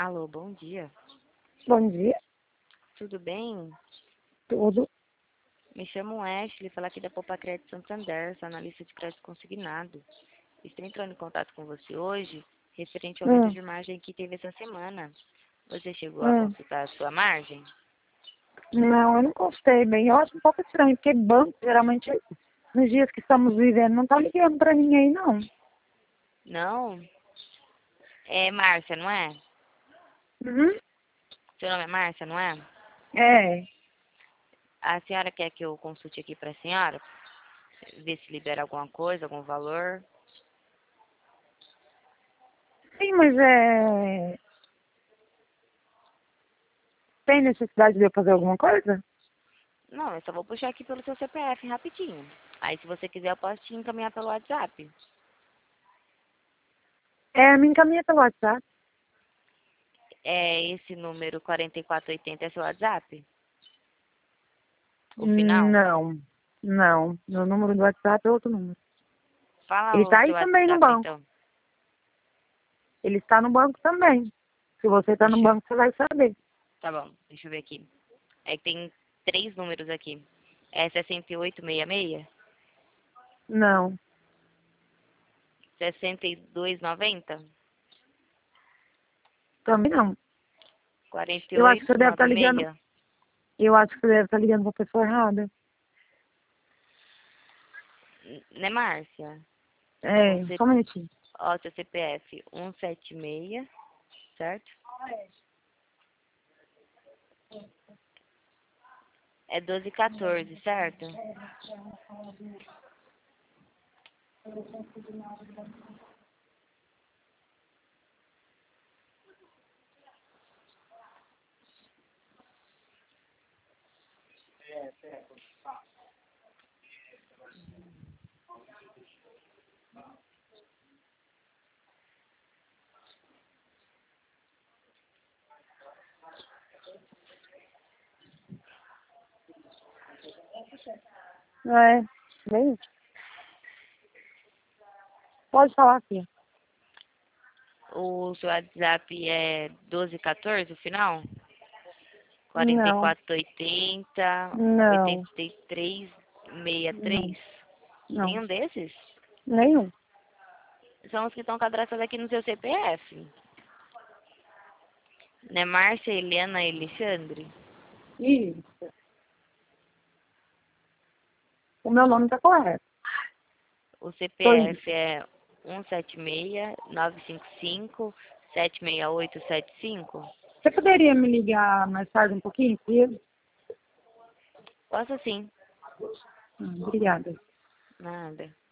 Alô, bom dia. Bom dia, Tudo bem? tudo. Me chamo Ashley, falo aqui da Poupa Crédito Santander, sou analista de crédito consignado. Estou entrando em contato com você hoje, referente ao aumento Hum, de margem que teve essa semana. Você chegou a hum. consultar a sua margem? Não, eu não gostei bem. Eu acho um pouco estranho, porque banco, geralmente, nos dias que estamos vivendo, não tá ligando pra ninguém, não. Não? É Márcia, não é? Uhum. Seu nome é Márcia, não é? É. A senhora quer que eu consulte aqui para a senhora? Ver se libera alguma coisa, algum valor? Sim, mas tem necessidade de eu fazer alguma coisa? Não, eu só vou puxar aqui pelo seu CPF rapidinho. Aí, se você quiser, eu posso te encaminhar pelo WhatsApp. Me encaminha pelo WhatsApp. É esse número 4480 é seu WhatsApp? O final? Não, não. Meu número do WhatsApp é outro número. Fala Ele o está aí seu também no WhatsApp, banco. então. Ele está no banco também. Se você está no Deixa eu... banco, você vai saber. Tá bom, deixa eu ver aqui. É que tem 3 números aqui. É 6866? Não, 6290? também não. Eu acho que você deve estar ligando. 4896? Eu acho que você deve estar ligando para a pessoa errada. Né, Márcia? O Só um minutinho. Ó, seu CPF 176, certo? É 1214, certo? Bem isso. Pode falar, filha. O seu WhatsApp é 1214, o final? Não, 4480, não, 8363. não, não. Nenhum desses? Nenhum. São os que estão cadastrados aqui no seu CPF. Né, Márcia, Eliana e Alexandre? Isso. O meu nome está correto. O Tô isso. CPF é 176-955-76875? Você poderia me ligar mais tarde um pouquinho, filho? Posso sim. Obrigada. Nada.